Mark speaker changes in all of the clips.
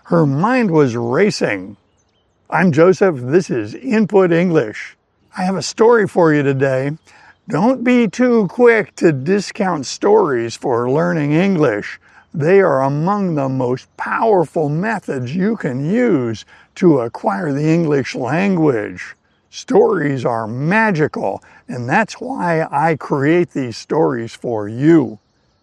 Speaker 1: Her mind was racing. I'm Joseph. This is Input English. I have a story for you today. Don't be too quick to discount stories for learning English. They are among the most powerful methods you can use to acquire the English language. Stories are magical, and that's why I create these stories for you.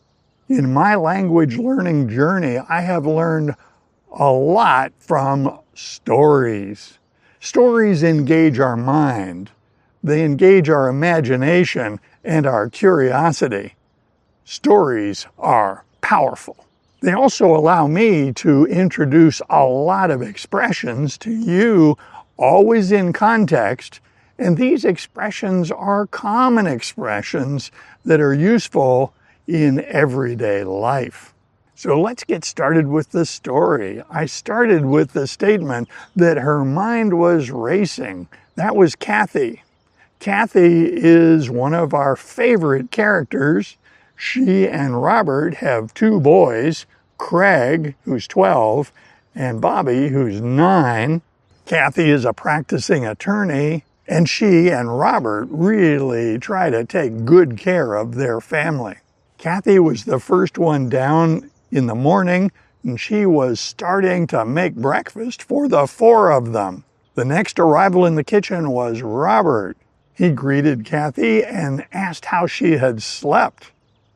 Speaker 1: In my language learning journey, I have learned a lot from stories. Stories engage our mind. They engage our imagination and our curiosity. Stories are powerful. They also allow me to introduce a lot of expressions to you, always in context, and these expressions are common expressions that are useful in everyday life. So let's get started with the story. I started with the statement that her mind was racing. That was Kathy. Kathy is one of our favorite characters. She and Robert have two boys, Craig, who's 12, and Bobby, who's 9. Kathy is a practicing attorney, and she and Robert really try to take good care of their family. Kathy was the first one down in the morning, and she was starting to make breakfast for the 4 of them. The next arrival in the kitchen was Robert. He greeted Kathy and asked how she had slept.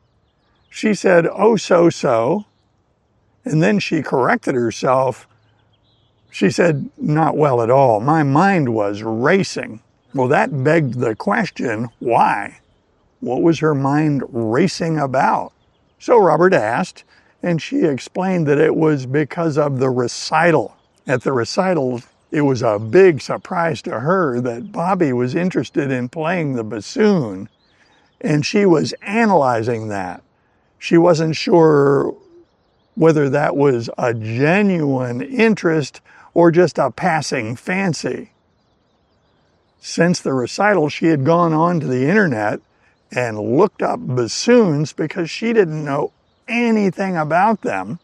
Speaker 1: She said, "Oh, so," and then she corrected herself. She said, "Not well at all. My mind was racing." Well, that begged the question, why? What was her mind racing about? So Robert asked, and she explained that it was because of the recital. At the recital, it was a big surprise to her that Bobby was interested in playing the bassoon, and she was analyzing that. She wasn't sure whether that was a genuine interest or just a passing fancy. Since the recital, she had gone on to the internet and looked up bassoons because she didn't know anything about them.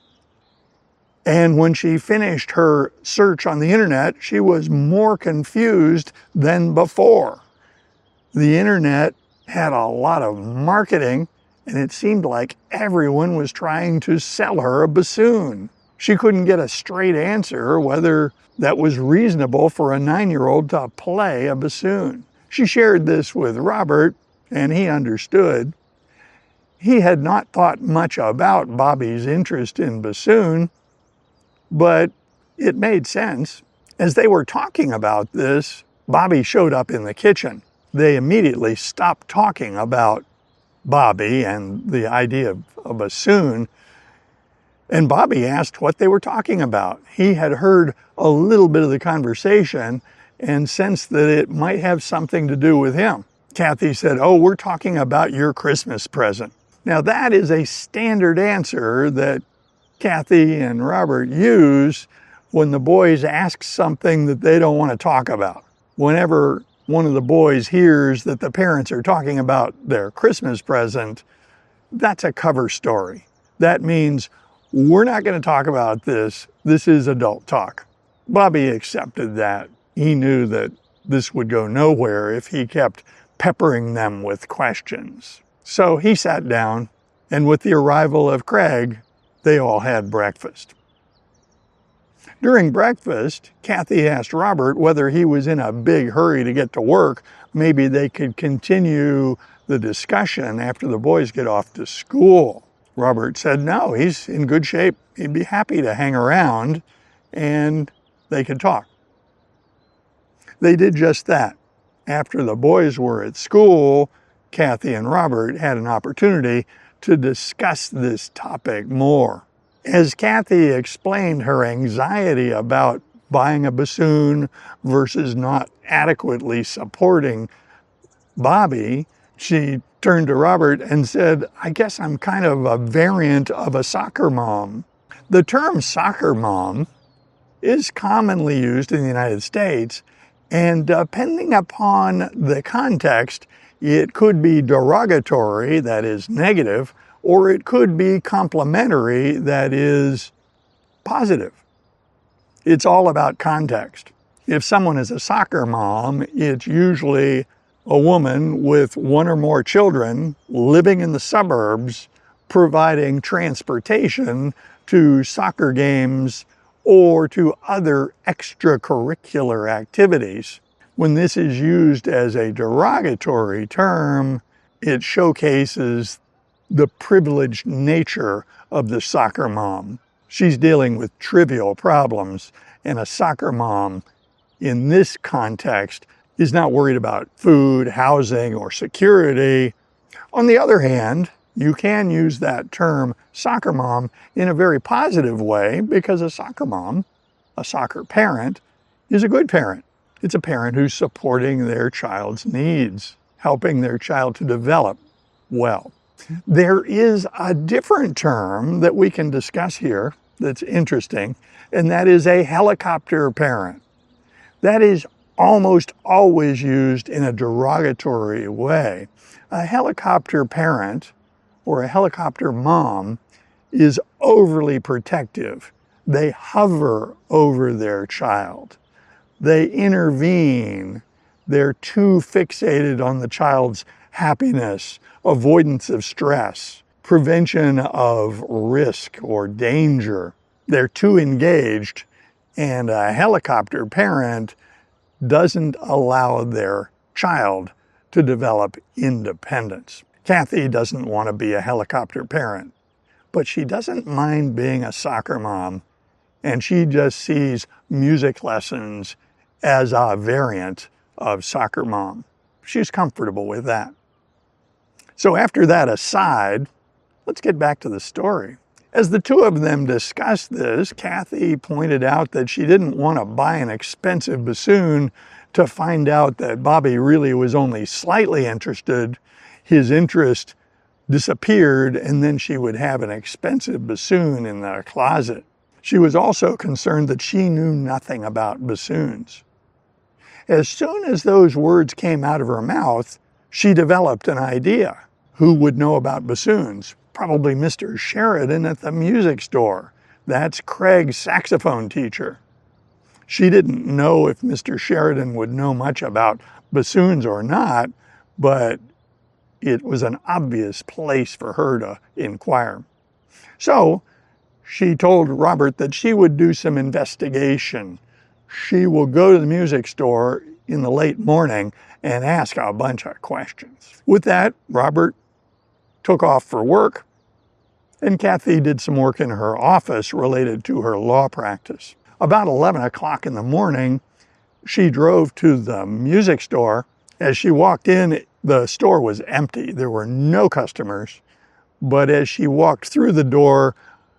Speaker 1: And when she finished her search on the internet, she was more confused than before. The internet had a lot of marketing, and it seemed like everyone was trying to sell her a bassoon. She couldn't get a straight answer whether that was reasonable for a 9-year-old to play a bassoon. She shared this with Robert, and he understood. He had not thought much about Bobby's interest in bassoon, but it made sense. As they were talking about this, Bobby showed up in the kitchen. They immediately stopped talking about Bobby and the idea of a bassoon, and Bobby asked what they were talking about. He had heard a little bit of the conversation and sensed that it might have something to do with him. Kathy said, "Oh, we're talking about your Christmas present." Now that is a standard answer that Kathy and Robert use when the boys ask something that they don't want to talk about. Whenever one of the boys hears that the parents are talking about their Christmas present, that's a cover story. That means we're not going to talk about this. This is adult talk. Bobby accepted that. He knew that this would go nowhere if he kept peppering them with questions. So he sat down, and with the arrival of Craig, they all had breakfast. During breakfast, Kathy asked Robert whether he was in a big hurry to get to work. Maybe they could continue the discussion after the boys get off to school. Robert said no, he's in good shape. He'd be happy to hang around, and they could talk. They did just that. After the boys were at school, Kathy and Robert had an opportunity to discuss this topic more. As Kathy explained her anxiety about buying a bassoon versus not adequately supporting Bobby, she turned to Robert and said, "I guess I'm kind of a variant of a soccer mom." The term soccer mom is commonly used in the United States, and depending upon the context, it could be derogatory, that is negative, or it could be complimentary, that is positive. It's all about context. If someone is a soccer mom, it's usually a woman with one or more children living in the suburbs, providing transportation to soccer games or to other extracurricular activities. When this is used as a derogatory term, it showcases the privileged nature of the soccer mom. She's dealing with trivial problems, and a soccer mom in this context is not worried about food, housing, or security. On the other hand, you can use that term soccer mom in a very positive way, because a soccer mom, a soccer parent, is a good parent. It's a parent who's supporting their child's needs, helping their child to develop well. There is a different term that we can discuss here that's interesting, and that is a helicopter parent. That is almost always used in a derogatory way. A helicopter parent or a helicopter mom is overly protective. They hover over their child. They intervene. They're too fixated on the child's happiness, avoidance of stress, prevention of risk or danger. They're too engaged, and a helicopter parent doesn't allow their child to develop independence. Kathy doesn't want to be a helicopter parent, but she doesn't mind being a soccer mom, and she just sees music lessons as a variant of soccer mom. She's comfortable with that. So after that aside, let's get back to the story. As the two of them discussed this, Kathy pointed out that she didn't want to buy an expensive bassoon to find out that Bobby really was only slightly interested. His interest disappeared, and then she would have an expensive bassoon in the closet. She was also concerned that she knew nothing about bassoons. As soon as those words came out of her mouth, she developed an idea. Who would know about bassoons? Probably Mr. Sheridan at the music store. That's Craig's saxophone teacher. She didn't know if Mr. Sheridan would know much about bassoons or not, but it was an obvious place for her to inquire. So she told Robert that she would do some investigation. She will go to the music store in the late morning and ask a bunch of questions. With that, Robert took off for work, and Kathy did some work in her office related to her law practice. About 11 o'clock in the morning, she drove to the music store. As she walked in, the store was empty. There were no customers. But as she walked through the door,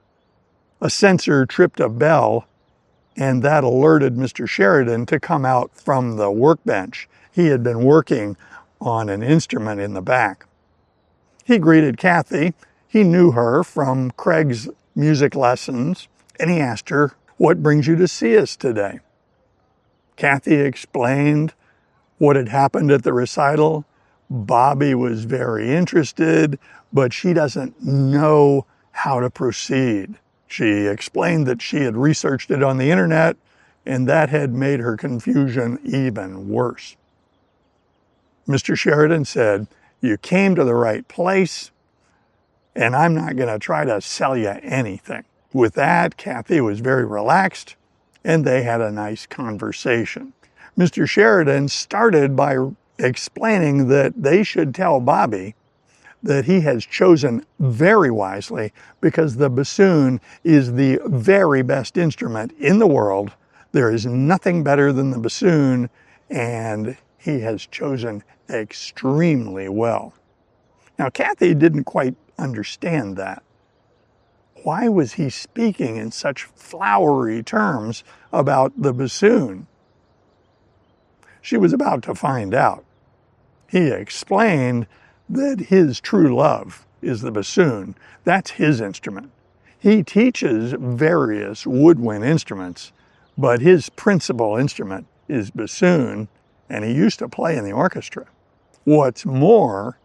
Speaker 1: a sensor tripped a bell, and that alerted Mr. Sheridan to come out from the workbench. He had been working on an instrument in the back. He greeted Kathy. He knew her from Craig's music lessons, and he asked her, "What brings you to see us today?" Kathy explained what had happened at the recital. Bobby was very interested, but she doesn't know how to proceed. She explained that she had researched it on the internet, and that had made her confusion even worse. Mr. Sheridan said, "You came to the right place, and I'm not going to try to sell you anything." With that, Kathy was very relaxed, and they had a nice conversation. Mr. Sheridan started by explaining that they should tell Bobby that he has chosen very wisely, because the bassoon is the very best instrument in the world. There is nothing better than the bassoon, and he has chosen extremely well. Now, Kathy didn't quite understand that. Why was he speaking in such flowery terms about the bassoon? She was about to find out. He explained that his true love is the bassoon. That's his instrument. He teaches various woodwind instruments, but his principal instrument is bassoon, and he used to play in the orchestra. What's more,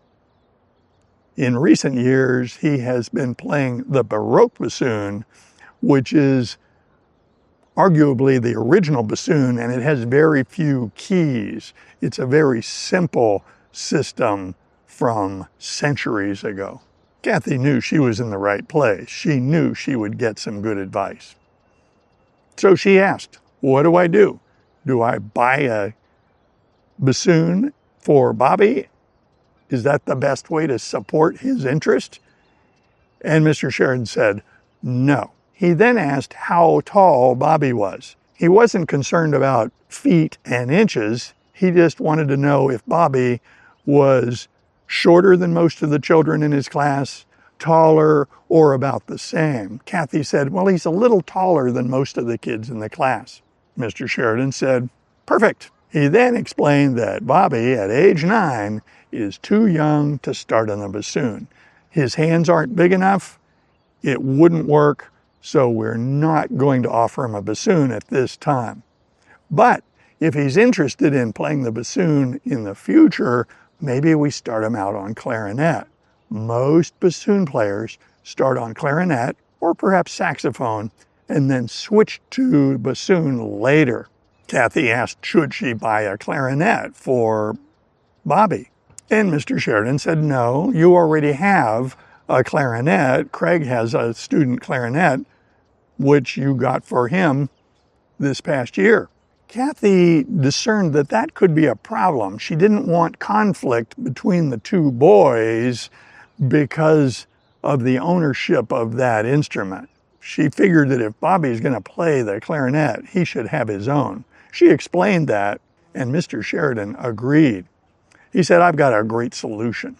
Speaker 1: in recent years, he has been playing the Baroque bassoon, which is arguably the original bassoon, and it has very few keys. It's a very simple system from centuries ago. Kathy knew she was in the right place. She knew she would get some good advice. So she asked, what do I do? Do I buy a bassoon for Bobby? Is that the best way to support his interest? And Mr. Sheridan said, no. He then asked how tall Bobby was. He wasn't concerned about feet and inches. He just wanted to know if Bobby was shorter than most of the children in his class, taller, or about the same. Kathy said, well, he's a little taller than most of the kids in the class. Mr. Sheridan said, perfect. He then explained that Bobby, at age 9, is too young to start on the bassoon. His hands aren't big enough. It wouldn't work, so we're not going to offer him a bassoon at this time. But if he's interested in playing the bassoon in the future, maybe we start him out on clarinet. Most bassoon players start on clarinet or perhaps saxophone and then switch to bassoon later. Kathy asked, should she buy a clarinet for Bobby? And Mr. Sheridan said, no, you already have a clarinet. Craig has a student clarinet, which you got for him this past year. Kathy discerned that that could be a problem. She didn't want conflict between the two boys because of the ownership of that instrument. She figured that if Bobby's going to play the clarinet, he should have his own. She explained that, and Mr. Sheridan agreed. He said, I've got a great solution.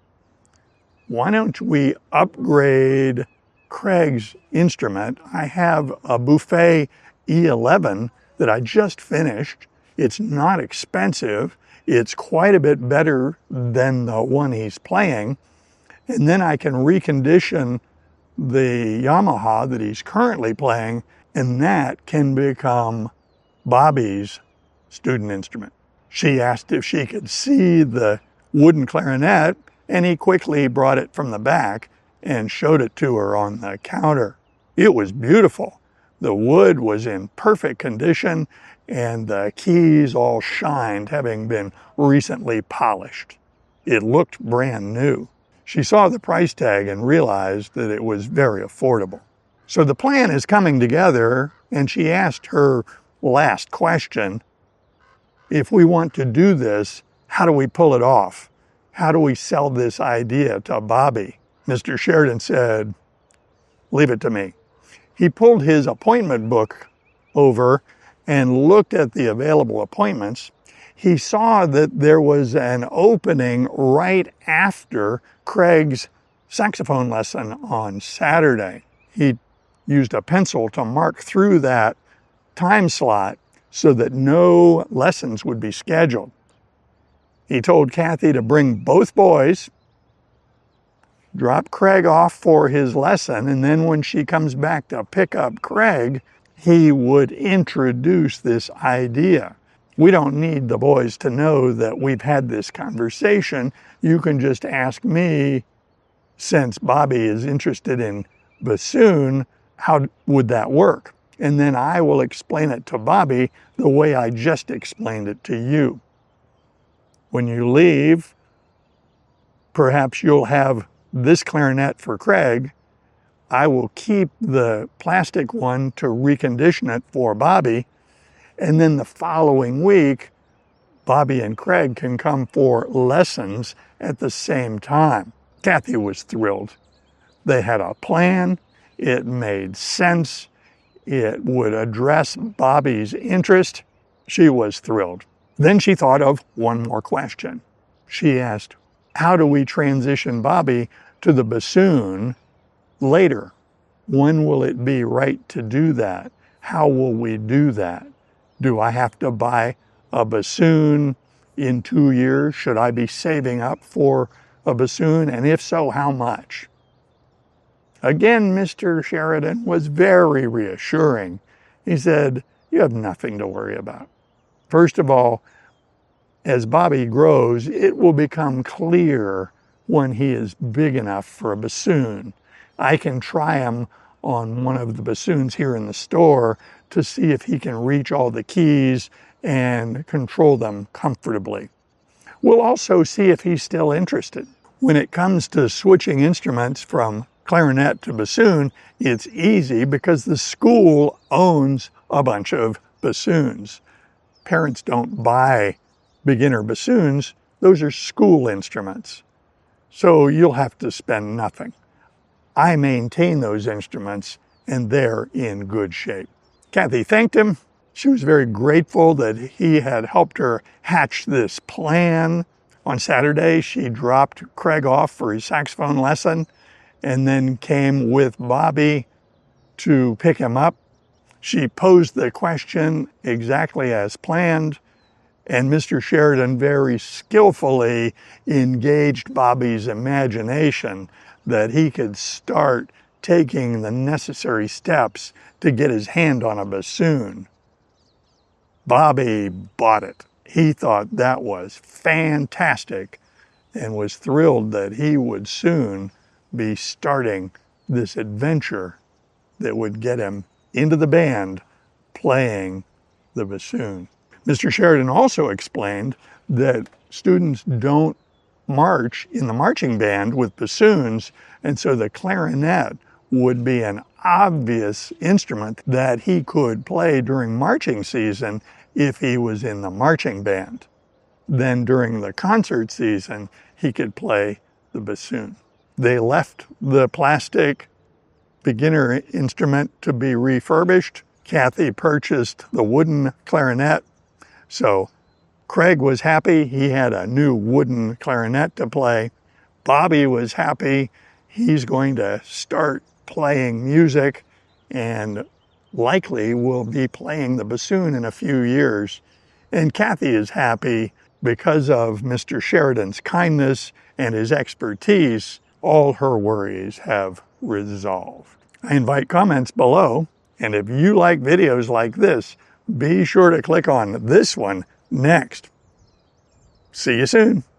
Speaker 1: Why don't we upgrade Craig's instrument? I have a Buffet E11 that I just finished. It's not expensive. It's quite a bit better than the one he's playing. And then I can recondition the Yamaha that he's currently playing, and that can become Bobby's student instrument. She asked if she could see the wooden clarinet, and he quickly brought it from the back and showed it to her on the counter. It was beautiful. The wood was in perfect condition, and the keys all shined, having been recently polished. It looked brand new. She saw the price tag and realized that it was very affordable. So the plan is coming together, and she asked her last question, if we want to do this, how do we pull it off? How do we sell this idea to Bobby? Mr. Sheridan said, leave it to me. He pulled his appointment book over and looked at the available appointments. He saw that there was an opening right after Craig's saxophone lesson on Saturday. He used a pencil to mark through that time slot so that no lessons would be scheduled. He told Kathy to bring both boys, drop Craig off for his lesson, and then when she comes back to pick up Craig, he would introduce this idea. We don't need the boys to know that we've had this conversation. You can just ask me, since Bobby is interested in bassoon, how would that work? And then I will explain it to Bobby the way I just explained it to you. When you leave, perhaps you'll have this clarinet for Craig. I will keep the plastic one to recondition it for Bobby. And then the following week, Bobby and Craig can come for lessons at the same time. Kathy was thrilled. They had a plan. It made sense. It would address Bobby's interest. She was thrilled. Then she thought of one more question. She asked, how do we transition Bobby to the bassoon later? When will it be right to do that? How will we do that? Do I have to buy a bassoon in 2 years? Should I be saving up for a bassoon? And if so, how much? Again, Mr. Sheridan was very reassuring. He said, you have nothing to worry about. First of all, as Bobby grows, it will become clear when he is big enough for a bassoon. I can try him on one of the bassoons here in the store to see if he can reach all the keys and control them comfortably. We'll also see if he's still interested. When it comes to switching instruments from clarinet to bassoon, it's easy because the school owns a bunch of bassoons. Parents don't buy beginner bassoons. Those are school instruments. So you'll have to spend nothing. I maintain those instruments and they're in good shape. Kathy thanked him. She was very grateful that he had helped her hatch this plan. On Saturday, she dropped Craig off for his saxophone lesson and then came with Bobby to pick him up. She posed the question exactly as planned, and Mr. Sheridan very skillfully engaged Bobby's imagination that he could start taking the necessary steps to get his hand on a bassoon. Bobby bought it. He thought that was fantastic and was thrilled that he would soon be starting this adventure that would get him into the band playing the bassoon. Mr. Sheridan also explained that students don't march in the marching band with bassoons, and so the clarinet would be an obvious instrument that he could play during marching season if he was in the marching band. Then during the concert season, he could play the bassoon. They left the plastic beginner instrument to be refurbished. Kathy purchased the wooden clarinet. So Craig was happy. He had a new wooden clarinet to play. Bobby was happy. He's going to start playing music and likely will be playing the bassoon in a few years. And Kathy is happy because of Mr. Sheridan's kindness and his expertise. All her worries have resolved. I invite comments below, and if you like videos like this, be sure to click on this one next. See you soon.